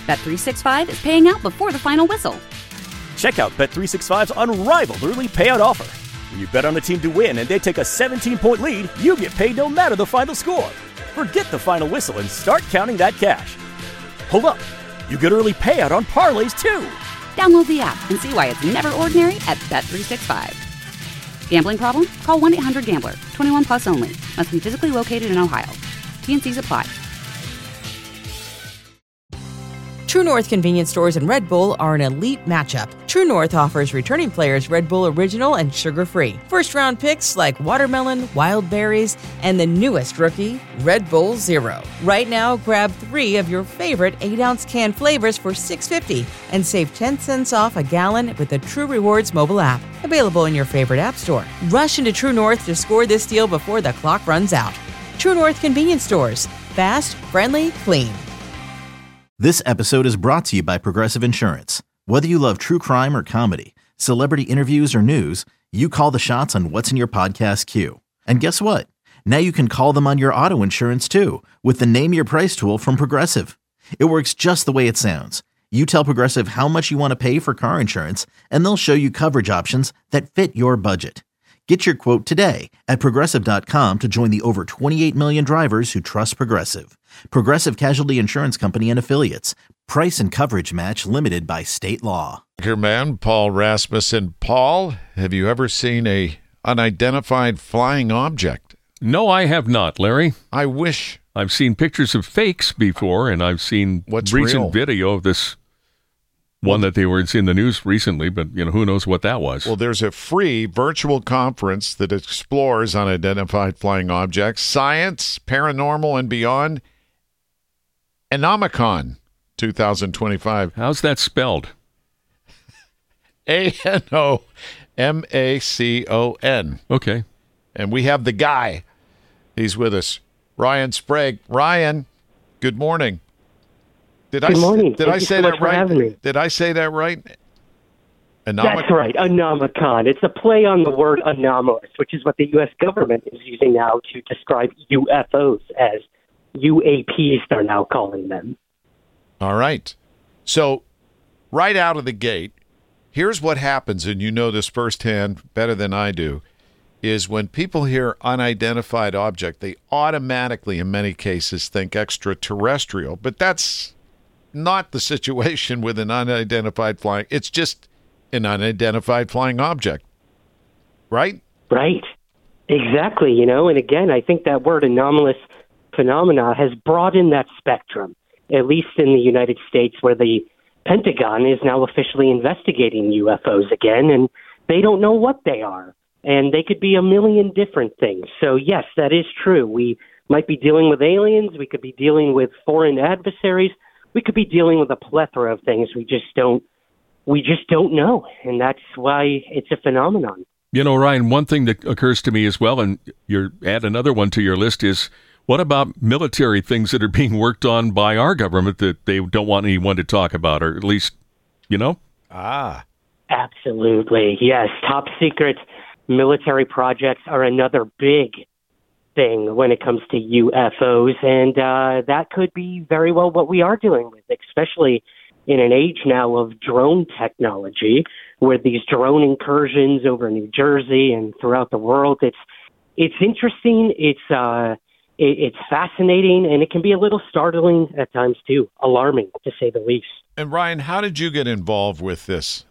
Bet365 is paying out before the final whistle. Check out Bet365's unrivaled early payout offer. When you bet on a team to win and they take a 17-point lead, you get paid no matter the final score. Forget the final whistle and start counting that cash. Hold up. You get early payout on parlays, too. Download the app and see why it's never ordinary at Bet365. Gambling problem? Call 1-800-GAMBLER. 21 plus only. Must be physically located in Ohio. T&Cs apply. True North convenience stores and Red Bull are an elite matchup. True North offers returning players Red Bull Original and sugar-free. First-round picks like watermelon, wild berries, and the newest rookie, Red Bull Zero. Right now, grab 3 of your favorite 8-ounce can flavors for $6.50 and save 10 cents off a gallon with the True Rewards mobile app. Available in your favorite app store. Rush into True North to score this deal before the clock runs out. True North convenience stores. Fast, friendly, clean. This episode is brought to you by Progressive Insurance. Whether you love true crime or comedy, celebrity interviews or news, you call the shots on what's in your podcast queue. And guess what? Now you can call them on your auto insurance too with the Name Your Price tool from Progressive. It works just the way it sounds. You tell Progressive how much you want to pay for car insurance, and they'll show you coverage options that fit your budget. Get your quote today at Progressive.com to join the over 28 million drivers who trust Progressive. Progressive Casualty Insurance Company and Affiliates. Price and coverage match limited by state law. Anchorman Paul Rasmussen. Paul, have you ever seen a unidentified flying object? No, I have not, Larry. I wish. I've seen pictures of fakes before, and I've seen recent video of this one that they were in the news recently, but who knows what that was. Well, there's a free virtual conference that explores unidentified flying objects, science, paranormal, and beyond. Anomicon 2025. How's that spelled? ANOMACON. Okay. And we have the guy. He's with us, Ryan Sprague. Ryan, good morning. Good morning. Did I say that right? Did I say that right? That's right, Anomicon. It's a play on the word anomalous, which is what the U.S. government is using now to describe UFOs, as UAPs they're now calling them. All right. So right out of the gate, here's what happens, and you know this firsthand better than I do, is when people hear unidentified object, they automatically, in many cases, think extraterrestrial. But that's not the situation with an unidentified flying. It's just an unidentified flying object, right? Right. Exactly. And again, I think that word anomalous phenomena has broadened that spectrum, at least in the United States, where the Pentagon is now officially investigating UFOs again, and they don't know what they are. And they could be a million different things. So, yes, that is true. We might be dealing with aliens. We could be dealing with foreign adversaries. We could be dealing with a plethora of things. We just don't know. And that's why it's a phenomenon. Ryan, one thing that occurs to me as well, and you add another one to your list, is what about military things that are being worked on by our government that they don't want anyone to talk about, or at least, Absolutely. Yes. Top secret military projects are another big thing when it comes to UFOs, and that could be very well what we are dealing with, especially in an age now of drone technology, where these drone incursions over New Jersey and throughout the world. It's interesting. It's fascinating, and it can be a little startling at times too, alarming to say the least. And Ryan, how did you get involved with this?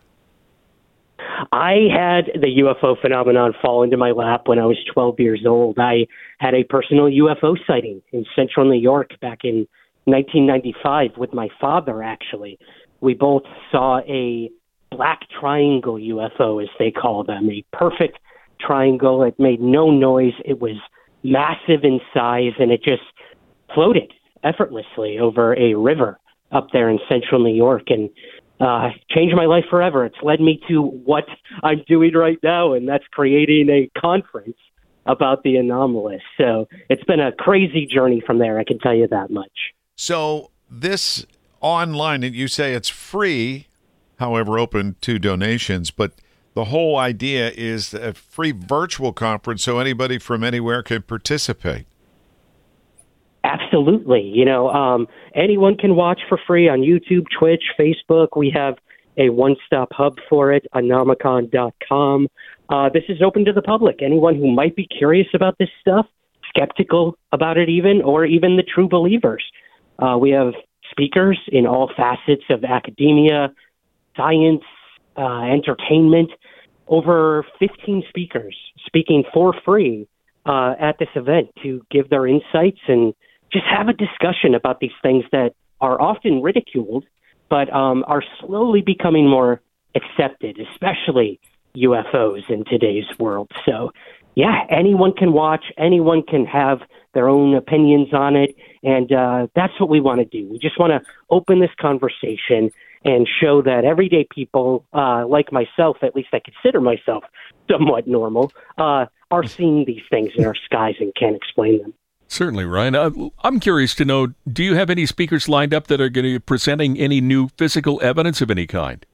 I had the UFO phenomenon fall into my lap when I was 12 years old. I had a personal UFO sighting in central New York back in 1995 with my father, actually. We both saw a black triangle UFO, as they call them, a perfect triangle. It made no noise. It was massive in size, and it just floated effortlessly over a river up there in central New York, and changed my life forever. It's led me to what I'm doing right now, and that's creating a conference about the anomalous. So it's been a crazy journey from there, I can tell you that much. So this online, and you say it's free, however, open to donations, but the whole idea is a free virtual conference so anybody from anywhere can participate. Absolutely. Anyone can watch for free on YouTube, Twitch, Facebook. We have a one-stop hub for it, anomicon.com. This is open to the public. Anyone who might be curious about this stuff, skeptical about it even, or even the true believers. We have speakers in all facets of academia, science, entertainment, over 15 speakers speaking for free at this event to give their insights and just have a discussion about these things that are often ridiculed, but are slowly becoming more accepted, especially UFOs in today's world. So, yeah, anyone can watch, anyone can have their own opinions on it, and that's what we want to do. We just want to open this conversation and show that everyday people, like myself, at least I consider myself somewhat normal, are seeing these things in our skies and can't explain them. Certainly, Ryan. I'm curious to know, do you have any speakers lined up that are going to be presenting any new physical evidence of any kind?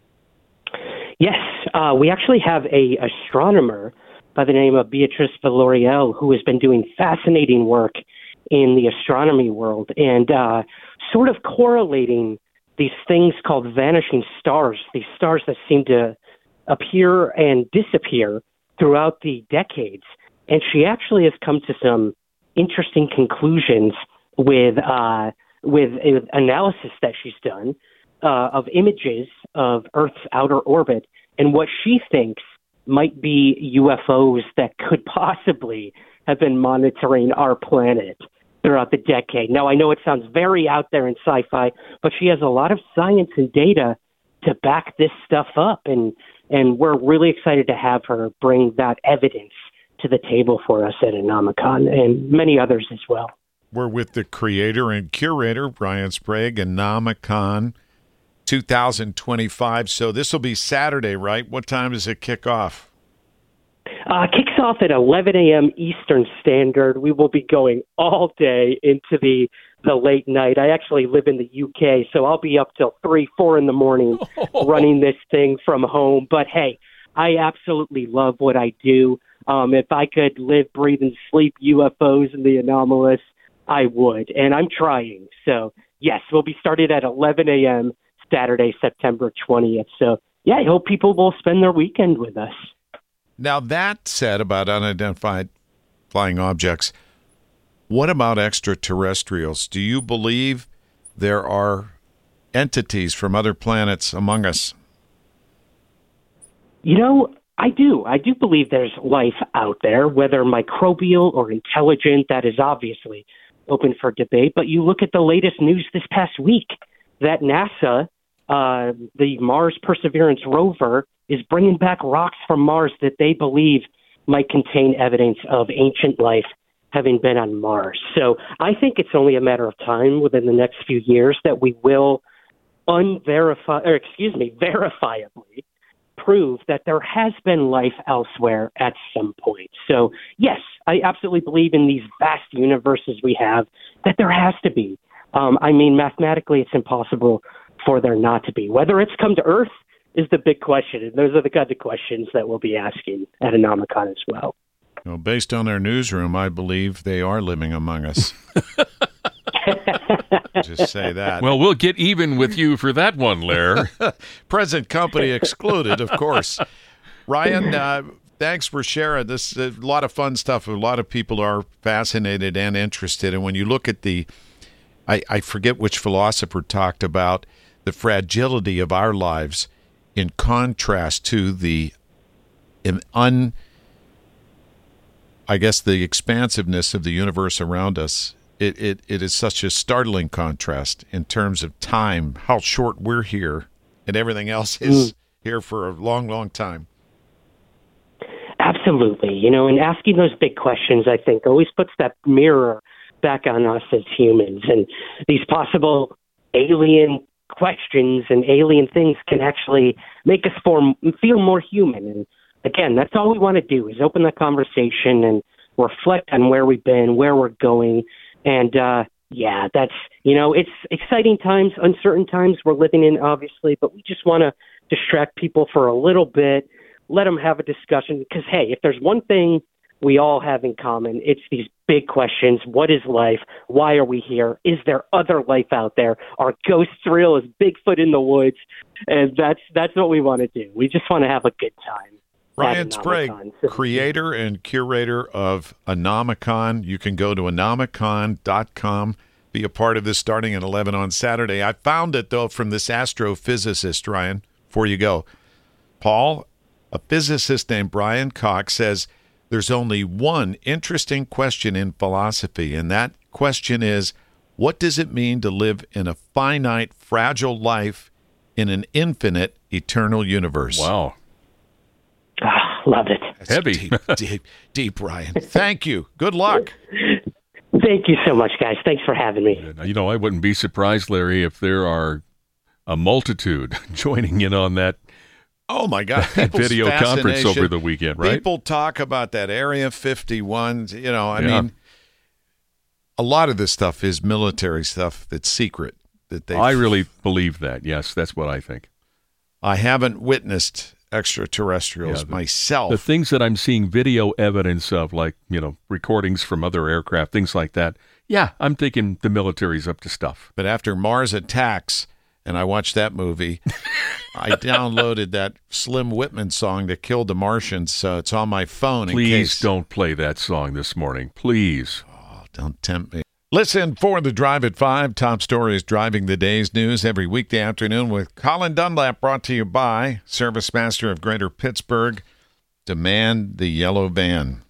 Yes, we actually have a astronomer by the name of Beatrice Villarreal, who has been doing fascinating work in the astronomy world and sort of correlating these things called vanishing stars, these stars that seem to appear and disappear throughout the decades. And she actually has come to some interesting conclusions with analysis that she's done of images of Earth's outer orbit and what she thinks might be UFOs that could possibly have been monitoring our planet throughout the decade. Now, I know it sounds very out there in sci-fi, but she has a lot of science and data to back this stuff up, and we're really excited to have her bring that evidence to the table for us at Anomicon and many others as well. We're with the creator and curator, Brian Sprague, Anomicon 2025. So this will be Saturday, right? What time does it kick off? Kicks off at 11 a.m. Eastern Standard. We will be going all day into the late night. I actually live in the UK, so I'll be up till 3, 4 in the morning running this thing from home. But hey, I absolutely love what I do. If I could live, breathe, and sleep UFOs and the anomalous, I would. And I'm trying. So, yes, we'll be started at 11 a.m. Saturday, September 20th. So, yeah, I hope people will spend their weekend with us. Now, that said about unidentified flying objects, what about extraterrestrials? Do you believe there are entities from other planets among us? I do. I do believe there's life out there, whether microbial or intelligent. That is obviously open for debate. But you look at the latest news this past week that NASA, the Mars Perseverance rover, is bringing back rocks from Mars that they believe might contain evidence of ancient life having been on Mars. So I think it's only a matter of time within the next few years that we will verifiably prove that there has been life elsewhere at some point. So, yes, I absolutely believe in these vast universes we have, that there has to be. Mathematically, it's impossible for there not to be. Whether it's come to Earth is the big question, and those are the kind of questions that we'll be asking at Anomicon as well. Well, based on their newsroom, I believe they are living among us. Just say that. Well, we'll get even with you for that one, Lair. Present company excluded, of course. Ryan, thanks for sharing this. A lot of fun stuff. A lot of people are fascinated and interested. And when you look at I forget which philosopher talked about the fragility of our lives in contrast to the expansiveness of the universe around us. It is such a startling contrast in terms of time, how short we're here, and everything else is here for a long, long time. Absolutely. And asking those big questions, I think, always puts that mirror back on us as humans. And these possible alien questions and alien things can actually make us feel more human. And again, that's all we want to do is open the conversation and reflect on where we've been, where we're going. And that's, it's exciting times, uncertain times we're living in, obviously, but we just want to distract people for a little bit, let them have a discussion. Because, hey, if there's one thing we all have in common. It's these big questions. What is life? Why are we here? Is there other life out there? Are ghosts real? Is Bigfoot in the woods? And that's what we want to do. We just want to have a good time. Ryan Sprague, creator and curator of Anomicon. You can go to anomicon.com, be a part of this starting at 11 on Saturday. I found it, though, from this astrophysicist, Ryan, before you go. Paul, a physicist named Brian Cox, says there's only one interesting question in philosophy, and that question is, what does it mean to live in a finite, fragile life in an infinite, eternal universe? Wow. Love it. That's heavy. Deep, Ryan. Thank you. Good luck. Thank you so much, guys. Thanks for having me. You know, I wouldn't be surprised, Larry, if there are a multitude joining in on that. Oh, my God. Video conference over the weekend, right? People talk about that Area 51. You know, I mean, a lot of this stuff is military stuff that's secret. I really believe that. Yes, that's what I think. I haven't witnessed extraterrestrials myself. The things that I'm seeing video evidence of, like, you know, recordings from other aircraft, things like that. Yeah, I'm thinking the military's up to stuff. But after Mars Attacks, and I watched that movie, I downloaded that Slim Whitman song that killed the Martians, so it's on my phone. Please don't play that song this morning. Please. Oh, don't tempt me. Listen for the Drive at 5. Top stories driving the day's news every weekday afternoon with Colin Dunlap, brought to you by Service Master of Greater Pittsburgh. Demand the yellow van.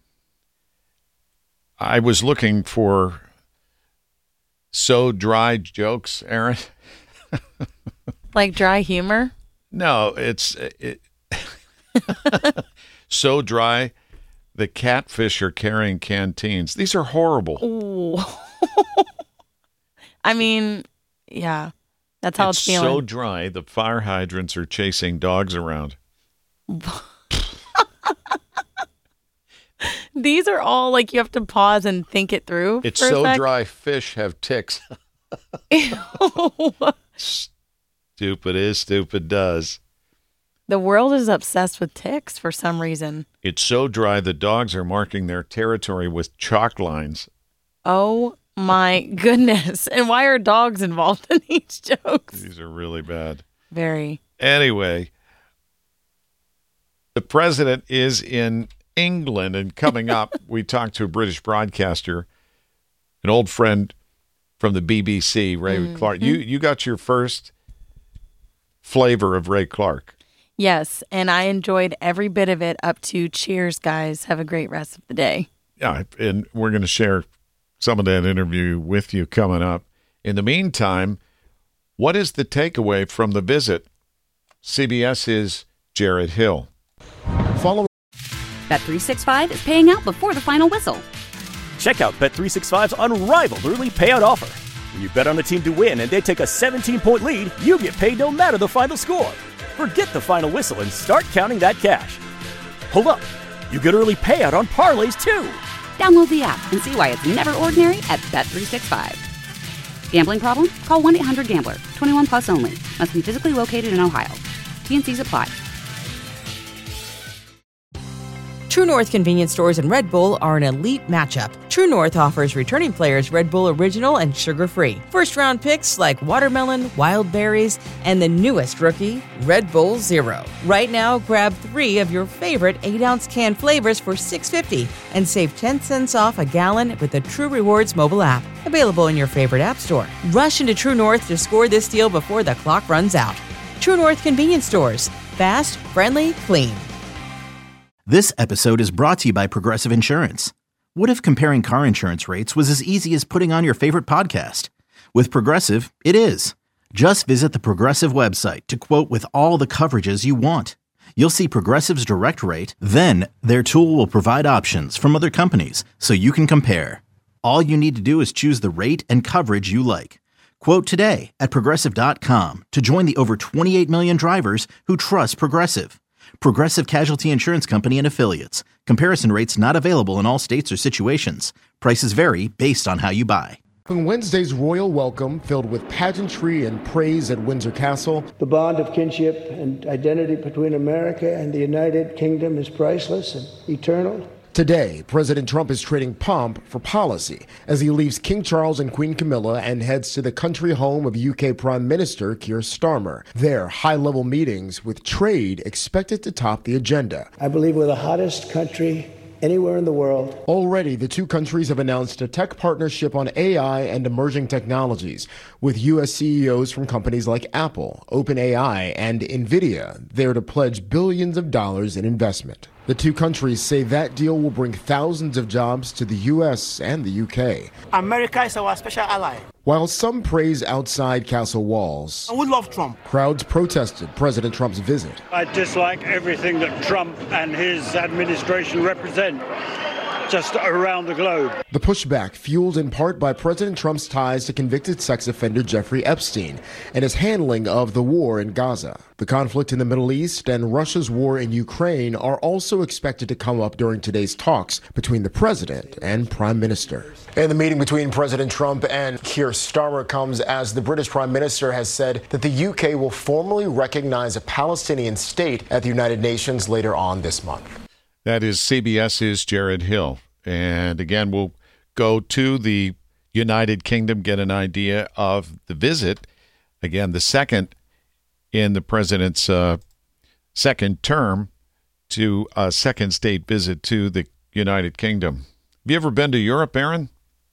I was looking for so dry jokes, Aaron. Like dry humor? No, it's so dry. The catfish are carrying canteens. These are horrible. Ooh. I mean, yeah, that's how it's feeling. It's so dry, the fire hydrants are chasing dogs around. These are all like you have to pause and think it through. It's so dry, fish have ticks. Stupid is, stupid does. The world is obsessed with ticks for some reason. It's so dry, the dogs are marking their territory with chalk lines. Oh, my goodness. And why are dogs involved in these jokes? These are really bad. Very. Anyway, the president is in England, and coming up, we talked to a British broadcaster, an old friend from the BBC, Ray Clark. You got your first flavor of Ray Clark. Yes, and I enjoyed every bit of it up to cheers, guys. Have a great rest of the day. Yeah, and we're going to share some of that interview with you coming up. In the meantime, what is the takeaway from the visit? CBS's Jared Hill. Bet365 is paying out before the final whistle. Check out Bet365's unrivaled early payout offer. When you bet on a team to win and they take a 17-point lead, you get paid no matter the final score. Forget the final whistle and start counting that cash. Hold up. You get early payout on parlays, too. Download the app and see why it's never ordinary at Bet365. Gambling problem? Call 1-800-GAMBLER. 21 plus only. Must be physically located in Ohio. T&Cs apply. True North convenience stores and Red Bull are an elite matchup. True North offers returning players Red Bull Original and sugar-free. First-round picks like watermelon, wild berries, and the newest rookie, Red Bull Zero. Right now, grab 3 of your favorite 8-ounce can flavors for $6.50 and save 10 cents off a gallon with the True Rewards mobile app. Available in your favorite app store. Rush into True North to score this deal before the clock runs out. True North convenience stores. Fast, friendly, clean. This episode is brought to you by Progressive Insurance. What if comparing car insurance rates was as easy as putting on your favorite podcast? With Progressive, it is. Just visit the Progressive website to quote with all the coverages you want. You'll see Progressive's direct rate, then their tool will provide options from other companies so you can compare. All you need to do is choose the rate and coverage you like. Quote today at Progressive.com to join the over 28 million drivers who trust Progressive. Progressive Casualty Insurance Company and Affiliates. Comparison rates not available in all states or situations. Prices vary based on how you buy. On Wednesday's royal welcome, filled with pageantry and praise at Windsor Castle. The bond of kinship and identity between America and the United Kingdom is priceless and eternal. Today, President Trump is trading pomp for policy as he leaves King Charles and Queen Camilla and heads to the country home of UK Prime Minister Keir Starmer. Their high-level meetings with trade expected to top the agenda. I believe we're the hottest country anywhere in the world. Already, the two countries have announced a tech partnership on AI and emerging technologies, with U.S. CEOs from companies like Apple, OpenAI, and NVIDIA there to pledge billions of dollars in investment. The two countries say that deal will bring thousands of jobs to the U.S. and the U.K. America is our special ally. While some praise outside castle walls, We love Trump. crowds protested President Trump's visit. I dislike everything that Trump and his administration represent just around the globe. The pushback fueled in part by President Trump's ties to convicted sex offender Jeffrey Epstein and his handling of the war in Gaza. The conflict in the Middle East and Russia's war in Ukraine are also expected to come up during today's talks between the president and prime minister. And the meeting between President Trump and Keir Starmer comes as the British Prime Minister has said that the UK will formally recognize a Palestinian state at the United Nations later on this month. That is CBS's Jared Hill. And again, we'll go to the United Kingdom, get an idea of the visit. Again, the second in the president's second term to a second state visit to the United Kingdom. Have you ever been to Europe, Aaron?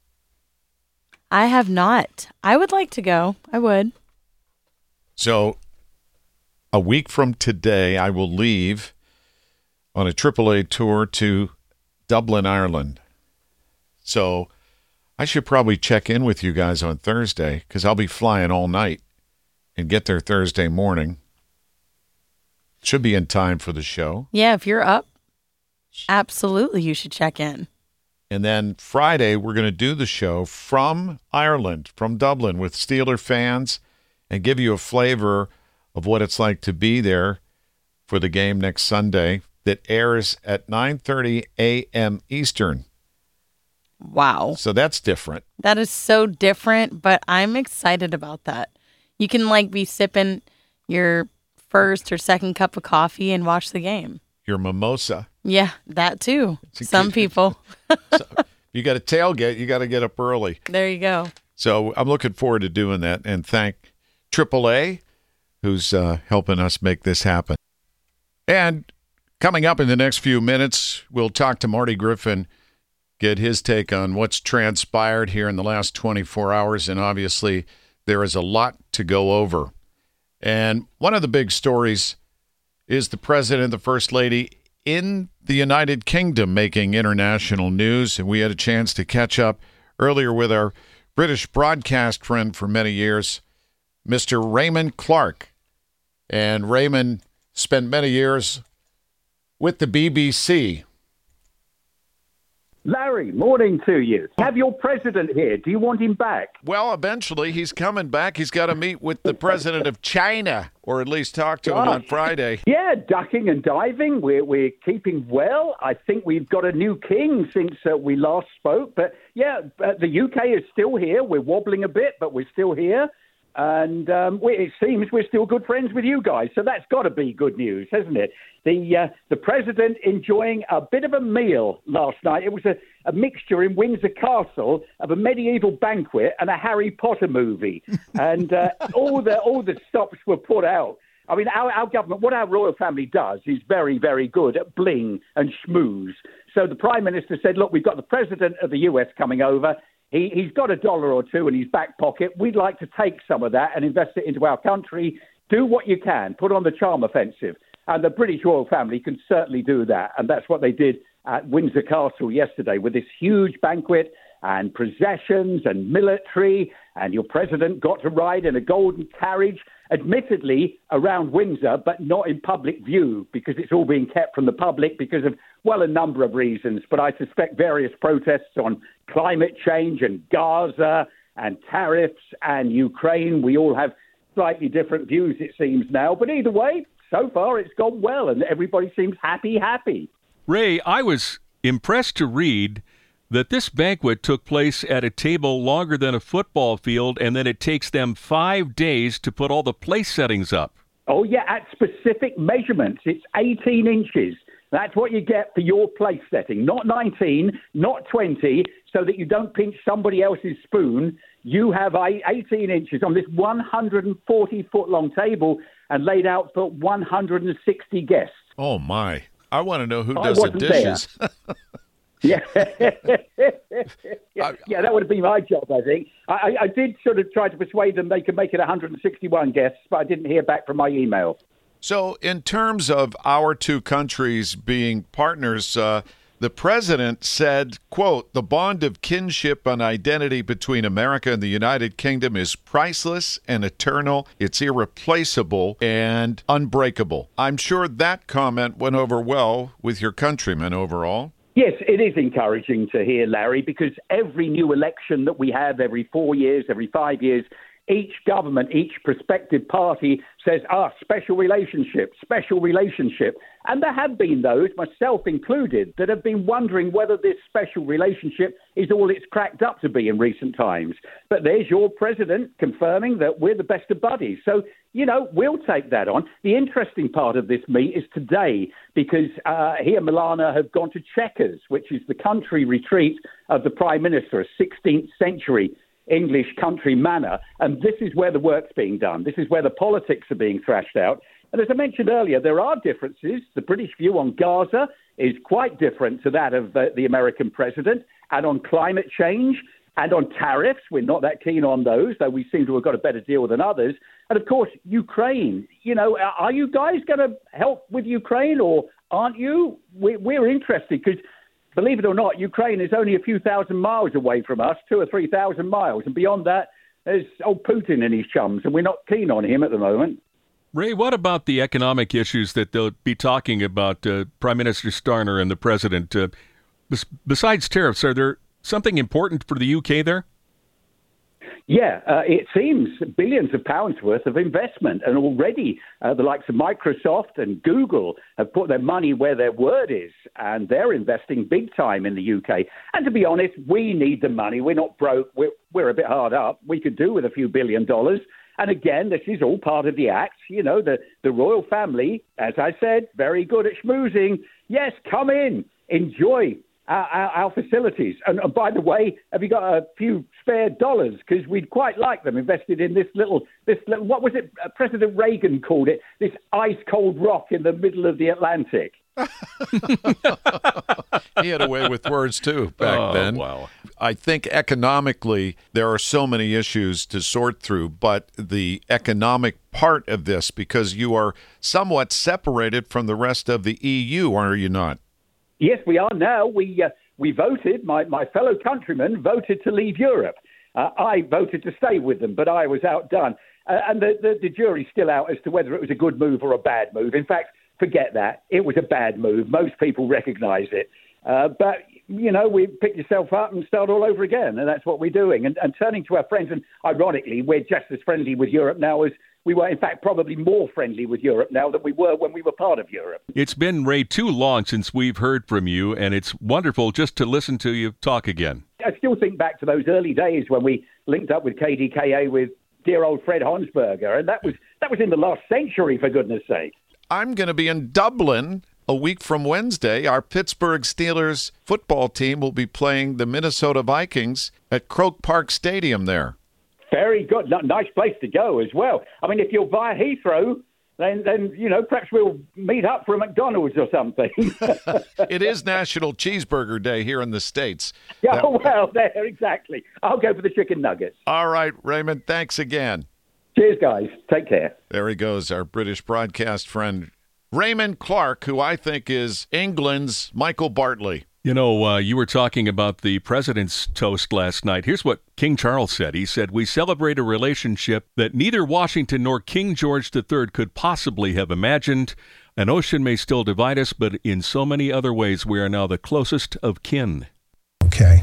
I have not. I would like to go. I would. So a week from today, I will leave on a AAA tour to Dublin, Ireland. So I should probably check in with you guys on Thursday because I'll be flying all night and get there Thursday morning. Should be in time for the show. Yeah, if you're up, absolutely you should check in. And then Friday, we're going to do the show from Ireland, from Dublin, with Steeler fans and give you a flavor of what it's like to be there for the game next Sunday that airs at 9:30 a.m. Eastern. Wow. So that's different. That is so different, but I'm excited about that. You can be sipping your first or second cup of coffee and watch the game. Your mimosa. Yeah, that too. Some people. So you got a tailgate, you got to get up early. There you go. So I'm looking forward to doing that and thank AAA, who's helping us make this happen. And coming up in the next few minutes, we'll talk to Marty Griffin, get his take on what's transpired here in the last 24 hours. And obviously, there is a lot to go over. And one of the big stories is the president, the first lady in the United Kingdom making international news. And we had a chance to catch up earlier with our British broadcast friend for many years, Mr. Raymond Clark. And Raymond spent many years with the BBC. Larry, morning to you. Have your president here. Do you want him back? Well, eventually he's coming back. He's got to meet with the president of China, or at least talk to him on Friday. Yeah, ducking and diving. We're keeping well. I think we've got a new king since we last spoke. But yeah, the UK is still here. We're wobbling a bit, but we're still here. And it seems we're still good friends with you guys. So that's got to be good news, hasn't it? The president enjoying a bit of a meal last night. It was a mixture in Windsor Castle of a medieval banquet and a Harry Potter movie. And all the stops were put out. I mean, our government, what our royal family does is very, very good at bling and schmooze. So the Prime Minister said, look, we've got the president of the US coming over. He's got $1 or $2 in his back pocket. We'd like to take some of that and invest it into our country. Do what you can. Put on the charm offensive. And the British royal family can certainly do that. And that's what they did at Windsor Castle yesterday with this huge banquet and processions and military. And your president got to ride in a golden carriage, admittedly around Windsor, but not in public view because it's all being kept from the public because of, well, a number of reasons. But I suspect various protests on climate change and Gaza and tariffs and Ukraine. We all have slightly different views, it seems now. But either way, so far it's gone well and everybody seems happy. Ray, I was impressed to read that this banquet took place at a table longer than a football field, and then it takes them 5 days to put all the place settings up. Oh, yeah, at specific measurements. It's 18 inches. That's what you get for your place setting. Not 19, not 20, so that you don't pinch somebody else's spoon. You have 18 inches on this 140-foot-long table and laid out for 160 guests. Oh, my. I want to know who does the dishes. Yeah. Yeah, that would have been my job, I think. I did sort of try to persuade them they could make it 161 guests, but I didn't hear back from my email. So in terms of our two countries being partners, the president said, quote, "The bond of kinship and identity between America and the United Kingdom is priceless and eternal. It's irreplaceable and unbreakable." I'm sure that comment went over well with your countrymen overall. Yes, it is encouraging to hear, Larry, because every new election that we have every 4 years, every 5 years, each government, each prospective party says, special relationship. And there have been those, myself included, that have been wondering whether this special relationship is all it's cracked up to be in recent times. But there's your president confirming that we're the best of buddies. So, we'll take that on. The interesting part of this meet is today, because he and Milana have gone to Chequers, which is the country retreat of the Prime Minister, a 16th century English country manor, and this is where the work's being done. This is where the politics are being thrashed out. And as I mentioned earlier, there are differences. The British view on Gaza is quite different to that of the American president, and on climate change and on tariffs. We're not that keen on those, though we seem to have got a better deal than others. And of course, Ukraine. Are you guys going to help with Ukraine, or aren't you? We're interested because, believe it or not, Ukraine is only a few thousand miles away from us, 2,000 or 3,000 miles. And beyond that, there's old Putin and his chums, and we're not keen on him at the moment. Ray, what about the economic issues that they'll be talking about, Prime Minister Starmer and the President? Besides tariffs, are there something important for the UK there? Yeah, it seems billions of pounds worth of investment. And already the likes of Microsoft and Google have put their money where their word is. And they're investing big time in the UK. And to be honest, we need the money. We're not broke. We're a bit hard up. We could do with a few $1 billion. And again, this is all part of the act. The royal family, as I said, very good at schmoozing. Yes, come in, enjoy our facilities. And by the way, have you got a few spare dollars? Because we'd quite like them invested in this little, what was it President Reagan called it? This ice cold rock in the middle of the Atlantic. He had a way with words, too, back then. Wow. I think economically there are so many issues to sort through, but the economic part of this, because you are somewhat separated from the rest of the EU, are you not? Yes, we are now. We voted, my fellow countrymen voted to leave Europe. I voted to stay with them, but I was outdone. And the jury's still out as to whether it was a good move or a bad move. In fact, forget that. It was a bad move. Most people recognise it. But, we pick yourself up and start all over again, and that's what we're doing. And turning to our friends, and ironically, we're just as friendly with Europe now as we were, in fact, probably more friendly with Europe now than we were when we were part of Europe. It's been, Ray, too long since we've heard from you, and it's wonderful just to listen to you talk again. I still think back to those early days when we linked up with KDKA with dear old Fred Honsberger, and that was in the last century, for goodness sake. I'm going to be in Dublin a week from Wednesday. Our Pittsburgh Steelers football team will be playing the Minnesota Vikings at Croke Park Stadium there. Very good. Nice place to go as well. I mean, if you're via Heathrow, then perhaps we'll meet up for a McDonald's or something. It is National Cheeseburger Day here in the States. Yeah, well, there, exactly. I'll go for the chicken nuggets. All right, Raymond, thanks again. Cheers, guys. Take care. There he goes, our British broadcast friend, Raymond Clark, who I think is England's Michael Bartley. You were talking about the president's toast last night. Here's what King Charles said. He said, "We celebrate a relationship that neither Washington nor King George III could possibly have imagined. An ocean may still divide us, but in so many other ways, we are now the closest of kin." Okay.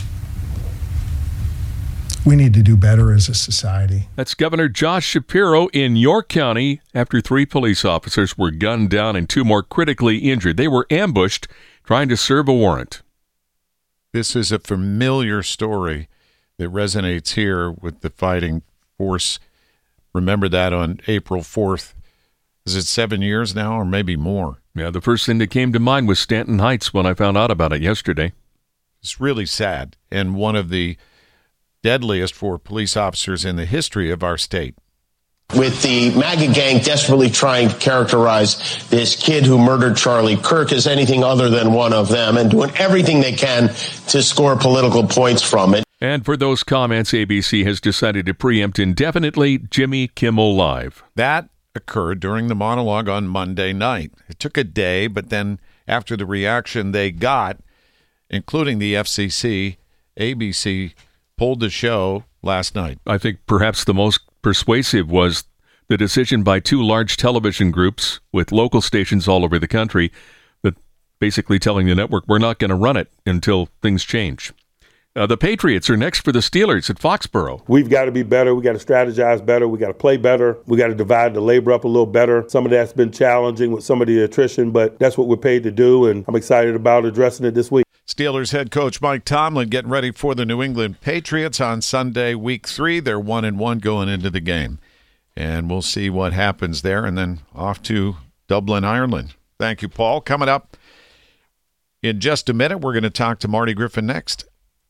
We need to do better as a society. That's Governor Josh Shapiro in York County after 3 police officers were gunned down and 2 more critically injured. They were ambushed trying to serve a warrant. This is a familiar story that resonates here with the fighting force. Remember that on April 4th. Is it 7 years now or maybe more? Yeah, the first thing that came to mind was Stanton Heights when I found out about it yesterday. It's really sad, and one of the deadliest for police officers in the history of our state. With the MAGA gang desperately trying to characterize this kid who murdered Charlie Kirk as anything other than one of them and doing everything they can to score political points from it. And for those comments, ABC has decided to preempt indefinitely Jimmy Kimmel Live. That occurred during the monologue on Monday night. It took a day, but then after the reaction they got, including the FCC, ABC pulled the show last night. I think perhaps the most persuasive was the decision by two large television groups with local stations all over the country that basically telling the network we're not going to run it until things change. The Patriots are next for the Steelers at Foxborough. We've got to be better. We got to strategize better. We got to play better. We got to divide the labor up a little better. Some of that's been challenging with some of the attrition, but that's what we're paid to do, and I'm excited about addressing it this week. Steelers head coach Mike Tomlin getting ready for the New England Patriots on Sunday, Week 3. They're 1-1 going into the game, and we'll see what happens there, and then off to Dublin, Ireland. Thank you, Paul. Coming up in just a minute, we're going to talk to Marty Griffin next.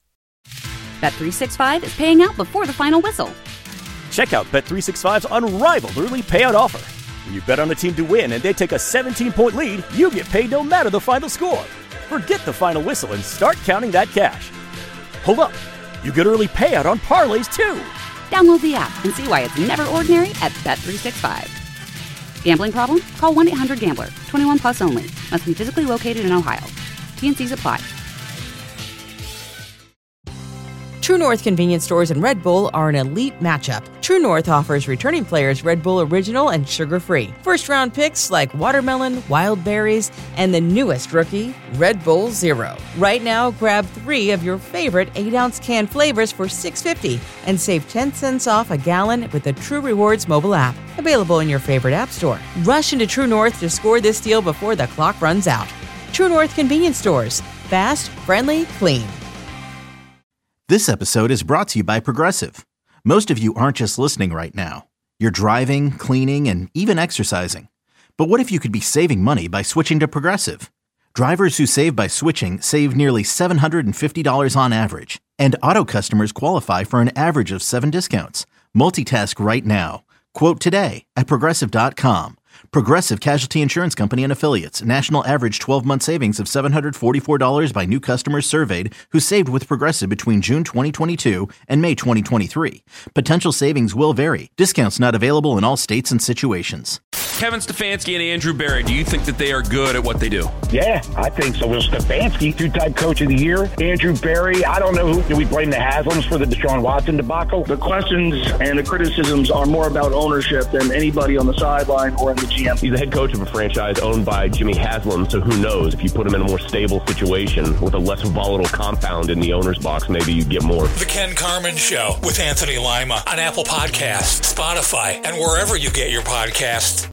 Bet365 is paying out before the final whistle. Check out Bet365's unrivaled early payout offer. When you bet on a team to win and they take a 17-point lead, you get paid no matter the final score. Forget the final whistle and start counting that cash. Hold up. You get early payout on parlays, too. Download the app and see why it's never ordinary at Bet365. Gambling problem? Call 1-800-GAMBLER. 21 plus only. Must be physically located in Ohio. T&Cs apply. True North convenience stores and Red Bull are an elite matchup. True North offers returning players Red Bull Original and sugar-free. First-round picks like watermelon, wild berries, and the newest rookie, Red Bull Zero. Right now, grab 3 of your favorite 8-ounce can flavors for $6.50 and save 10 cents off a gallon with the True Rewards mobile app. Available in your favorite app store. Rush into True North to score this deal before the clock runs out. True North convenience stores. Fast, friendly, clean. This episode is brought to you by Progressive. Most of you aren't just listening right now. You're driving, cleaning, and even exercising. But what if you could be saving money by switching to Progressive? Drivers who save by switching save nearly $750 on average. And auto customers qualify for an average of 7 discounts. Multitask right now. Quote today at Progressive.com. Progressive Casualty Insurance Company and Affiliates. National average 12-month savings of $744 by new customers surveyed who saved with Progressive between June 2022 and May 2023. Potential savings will vary. Discounts not available in all states and situations. Kevin Stefanski and Andrew Berry, do you think that they are good at what they do? Yeah, I think so. Will Stefanski, 2-time coach of the year. Andrew Berry, I don't know who. Do we blame the Haslams for the Deshaun Watson debacle? The questions and the criticisms are more about ownership than anybody on the sideline or in the GM. He's the head coach of a franchise owned by Jimmy Haslam, so who knows? If you put him in a more stable situation with a less volatile compound in the owner's box, maybe you get more. The Ken Carman Show with Anthony Lima on Apple Podcasts, Spotify, and wherever you get your podcasts.